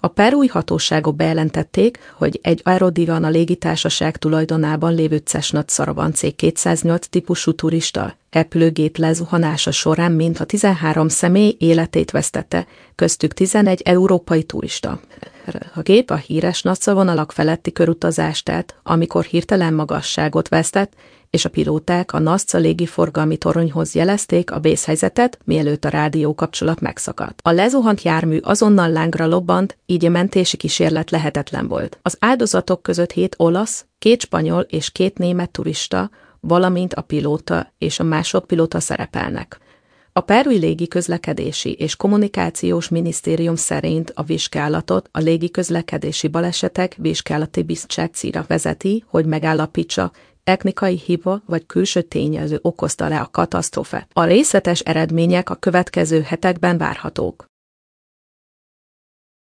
A perui hatóságok bejelentették, hogy egy Aerodivana légitársaság tulajdonában lévő Cessna Caravan C208 típusú turista repülőgép lezuhanása során mintha 13 személy életét vesztette, köztük 11 európai turista. A gép a híres nagyszavonalak feletti körutazást tett, amikor hirtelen magasságot vesztett, és a pilóták a NASCA légiforgalmi toronyhoz jelezték a vészhelyzetet, mielőtt a rádiókapcsolat megszakadt. A lezuhant jármű azonnal lángra lobbant, így a mentési kísérlet lehetetlen volt. Az áldozatok között 7 olasz, 2 spanyol és 2 német turista, valamint a pilóta és a másodpilóta szerepelnek. A perui légiközlekedési és kommunikációs minisztérium szerint a vizsgálatot a légiközlekedési balesetek vizsgálati bizottsága vezeti, hogy megállapítsa, technikai hiba vagy külső tényező okozta le a katasztrófát. A részletes eredmények a következő hetekben várhatók.